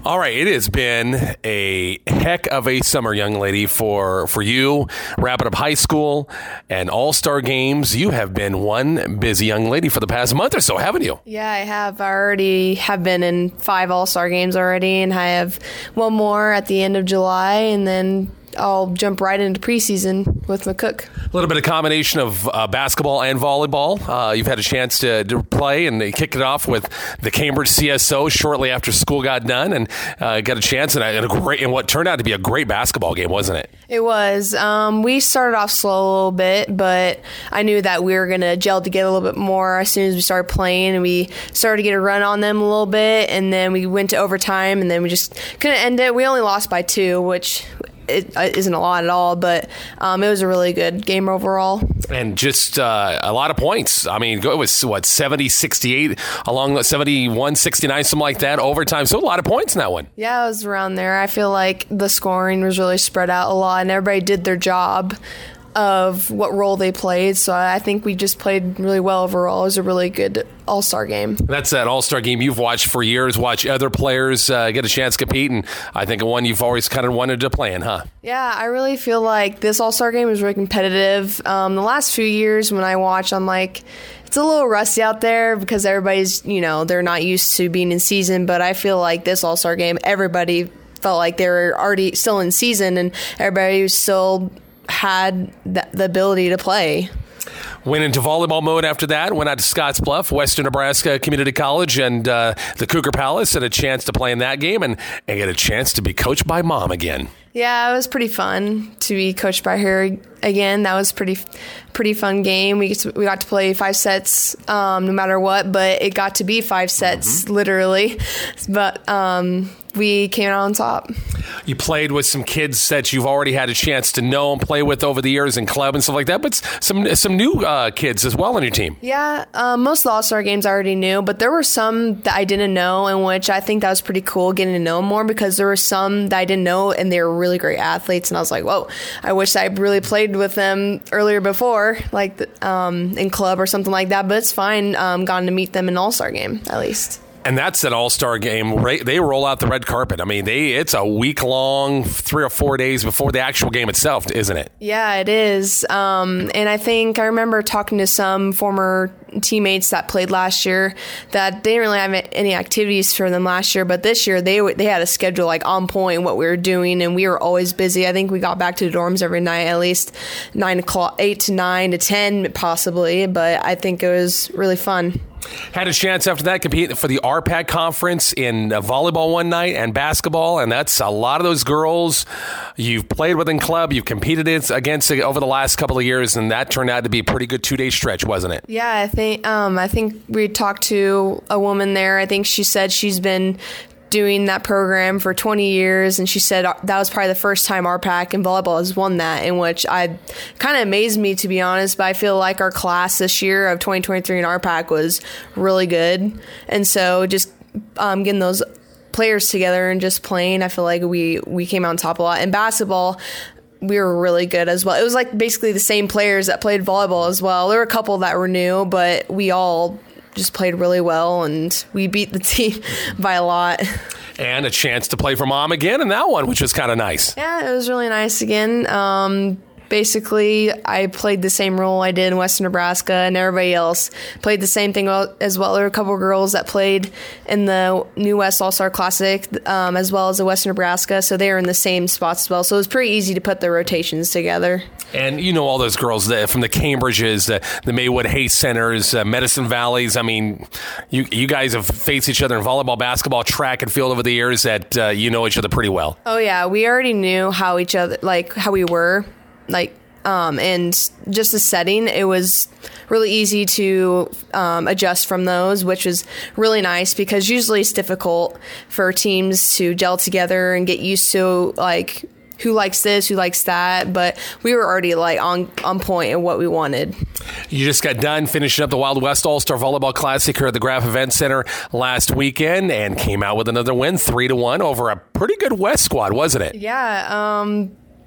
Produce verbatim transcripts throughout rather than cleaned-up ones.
All right, it has been a heck of a summer, young lady, for, for you. Wrapping up high school and all-star games. You have been one busy young lady for the past month or so, haven't you? Yeah, I have. I already have been in five all-star games already, and I have one more at the end of July, and then I'll jump right into preseason with McCook. A little bit of combination of uh, basketball and volleyball. Uh, you've had a chance to, to play, and they kicked it off with the Cambridge C S O shortly after school got done, and uh, got a chance in a, in a great, in what turned out to be a great basketball game, wasn't it? It was. Um, we started off slow a little bit, but I knew that we were going to gel together a little bit more as soon as we started playing, and we started to get a run on them a little bit, and then we went to overtime, and then we just couldn't end it. We only lost by two, which it isn't a lot at all, but um, it was a really good game overall. And just uh, a lot of points. I mean, it was, what, seventy sixty-eight, along the seventy-one sixty-nine, something like that, overtime. So a lot of points in that one. Yeah, it was around there. I feel like the scoring was really spread out a lot, and everybody did their job of what role they played. So I think we just played really well overall. It was a really good all-star game. That's that all-star game you've watched for years, watch other players uh, get a chance to compete, and I think one you've always kind of wanted to play in, huh? Yeah, I really feel like this all-star game is really competitive. Um, the last few years when I watch, I'm like, it's a little rusty out there because everybody's, you know, they're not used to being in season, but I feel like this all-star game, everybody felt like they were already still in season, and everybody was still had the, the ability to play. Went into volleyball mode after that, went out to Scottsbluff, Western Nebraska Community College, and uh, the Cougar Palace, and a chance to play in that game, and, and get a chance to be coached by Mom again. Yeah, it was pretty fun to be coached by her again. That was pretty pretty fun game. We we got to play five sets um, no matter what, but it got to be five sets, mm-hmm. literally. But um, we came out on top. You played with some kids that you've already had a chance to know and play with over the years in club and stuff like that, but some some new uh, kids as well on your team. Yeah, um, most of the All-Star games I already knew, but there were some that I didn't know, in which I think that was pretty cool getting to know more, because there were some that I didn't know, and they were really great athletes, and I was like, whoa, I wish I really played with them earlier before, like the, um, in club or something like that, but it's fine. Um, gotten to meet them in an All-Star game, at least. And that's an all-star game. Right? They roll out the red carpet. I mean, they it's a week-long, three or four days before the actual game itself, isn't it? Yeah, it is. Um, and I think I remember talking to some former teammates that played last year that they didn't really have any activities for them last year, but this year they they had a schedule like on point what we were doing, and we were always busy. I think we got back to the dorms every night, at least nine o'clock, eight to nine to ten possibly, but I think it was really fun. Had a chance after that compete for the R PAC conference in uh, volleyball one night and basketball, and that's a lot of those girls you've played with in club, you've competed against over the last couple of years, and that turned out to be a pretty good two-day stretch, wasn't it? Yeah, I think um, I think we talked to a woman there. I think she said she's been doing that program for twenty years, and she said that was probably the first time R PAC in volleyball has won that, in which I kind of amazed me, to be honest, but I feel like our class this year of twenty twenty-three in R PAC was really good, and so just um, getting those players together and just playing, I feel like we, we came out on top a lot. In basketball, we were really good as well. It was like basically the same players that played volleyball as well. There were a couple that were new, but we all just played really well, and we beat the team by a lot. And a chance to play for Mom again in that one, which was kind of nice. Yeah, it was really nice again. Um, basically, I played the same role I did in Western Nebraska, and everybody else played the same thing as well. There were a couple of girls that played in the New West All-Star Classic um, as well as the Western Nebraska, so they were in the same spots as well. So it was pretty easy to put the rotations together. And you know all those girls that, from the Cambridges, the, the Maywood Hayes Centers, uh, Medicine Valleys. I mean, you you guys have faced each other in volleyball, basketball, track, and field over the years that uh, you know each other pretty well. Oh, yeah. We already knew how each other, like, how we were, like, um, and just the setting, it was really easy to um, adjust from those, which was really nice, because usually it's difficult for teams to gel together and get used to, like, who likes this, who likes that, but we were already like on on point in what we wanted. You just got done finishing up the Wild West All-Star Volleyball Classic here at the Graf Event Center last weekend, and came out with another win, three to one over a pretty good West squad, wasn't it? Yeah, um,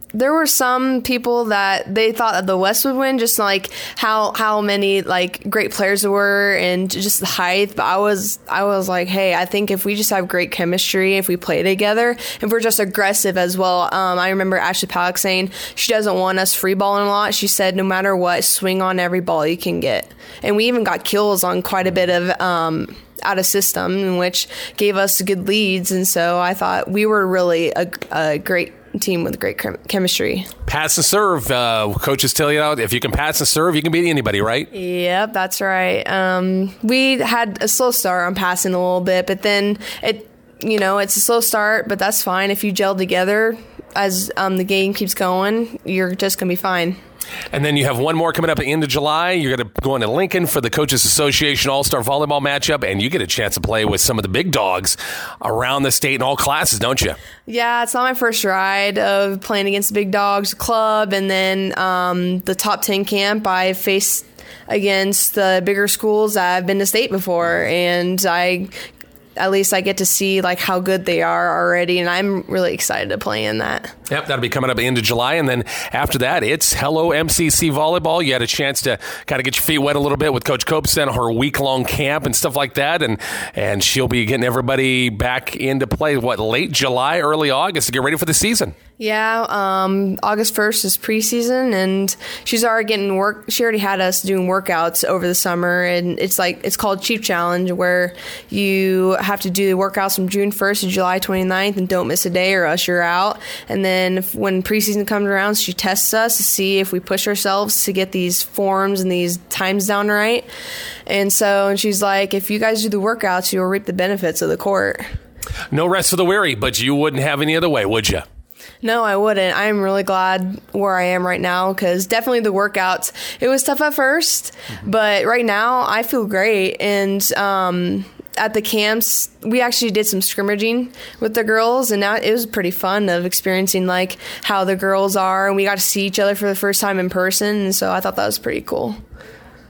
there were some people that they thought that the West would win, just like how how many like great players there were and just the height. But I was I was like, hey, I think if we just have great chemistry, if we play together, if we're just aggressive as well. Um, I remember Ashley Palak saying she doesn't want us free balling a lot. She said no matter what, swing on every ball you can get. And we even got kills on quite a bit of um, out of system, which gave us good leads. And so I thought we were really a, a great team with great chem- chemistry. Pass and serve. Uh, coaches tell you out if you can pass and serve, you can beat anybody, right? Yep, that's right. Um, we had a slow start on passing a little bit, but then it, you know, it's a slow start, but that's fine. If you gel together as um, the game keeps going, you're just going to be fine. And then you have one more coming up at the end of July. You're going to go into Lincoln for the Coaches Association All-Star Volleyball matchup, and you get a chance to play with some of the big dogs around the state in all classes, don't you? Yeah, it's not my first ride of playing against the big dogs club, and then um, the top ten camp. I faced against the bigger schools that I've been to state before, and I at least I get to see like how good they are already, and I'm really excited to play in that. Yep, that'll be coming up at the end of July, and then after that, it's Hello M C C Volleyball. You had a chance to kind of get your feet wet a little bit with Coach Copes and her week-long camp and stuff like that, and and she'll be getting everybody back into play, what, late July, early August to get ready for the season. Yeah, um, August first is preseason, and she's already getting work. She already had us doing workouts over the summer, and it's like it's called Chief Challenge, where you have to do the workouts from June first to July twenty-ninth, and don't miss a day or else you're out. And then if, when preseason comes around, she tests us to see if we push ourselves to get these forms and these times down right. And so and she's like, if you guys do the workouts, you'll reap the benefits of the court. No rest for the weary, but you wouldn't have any other way, would you? No, I wouldn't. I'm really glad where I am right now because definitely the workouts, it was tough at first, mm-hmm. but right now I feel great. And um, at the camps, we actually did some scrimmaging with the girls, and now it was pretty fun of experiencing like how the girls are, and we got to see each other for the first time in person, and so I thought that was pretty cool.